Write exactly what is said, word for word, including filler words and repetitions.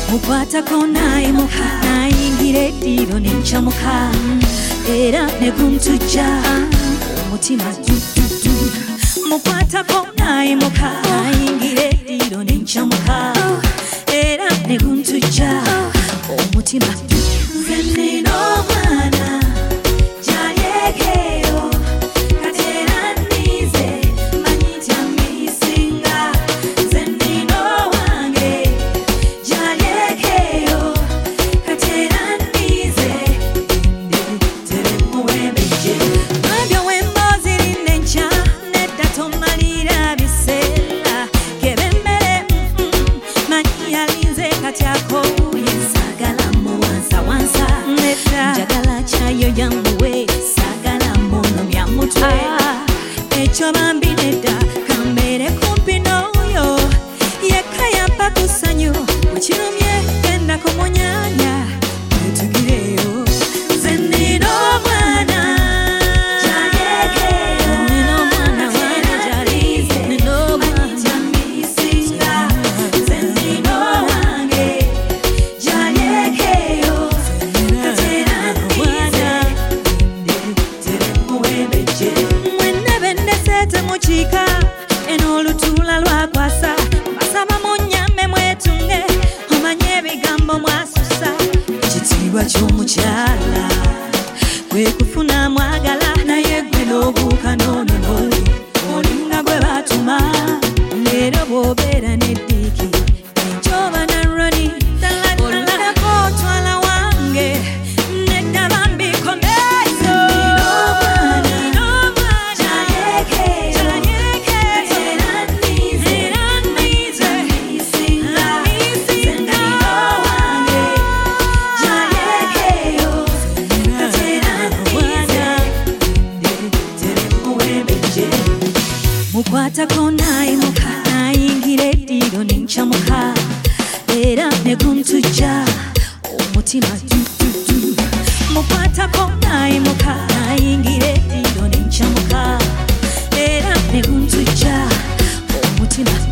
mukwatako nayimuka nayingira eddiro nencamuka era ne kuntujja omutima dududu mukwatako nayimuka nayingira eddiro nencamuka era ne kuntujja omutima nze nina omwana jalyekeyo katera nnize manyi tyamisinga nze nina owange jalyekeyo katera nnize tere muwembeje mwebyo wembozi linenca nedda tomalira biseera kebemmere manyi yalinze katyako njagala kyayo yamuwe sagala muno myamutwe ekyo bambi nedda kambere kumpi n'oyo yekka yampa ku ssanyu bwekirumye genda kumunyanya wetugireyo nze nina omwana jalyekeyo nina omwana wana jalize nina omwana tyamisinga nze nina owange jalyekeyo mukiika eno olutula lwakwasa basaba munyambe mwetunge omanye ebigambo mwasusa ekitiibwa ky'omukyala kwe kufuna mwagala naye gwe n'obuuka n'onono olinga gwe baatuma leero bw'obeera n'eddiiki enjoba naroni olulako otwala wange nedda bambikomezo mukwatako nayimuka nayingira eddiro nencamuka era ne kuntujja omutima dududu mukwatako nayimuka nayingira eddiro nencamuka era ne kuntujja omutima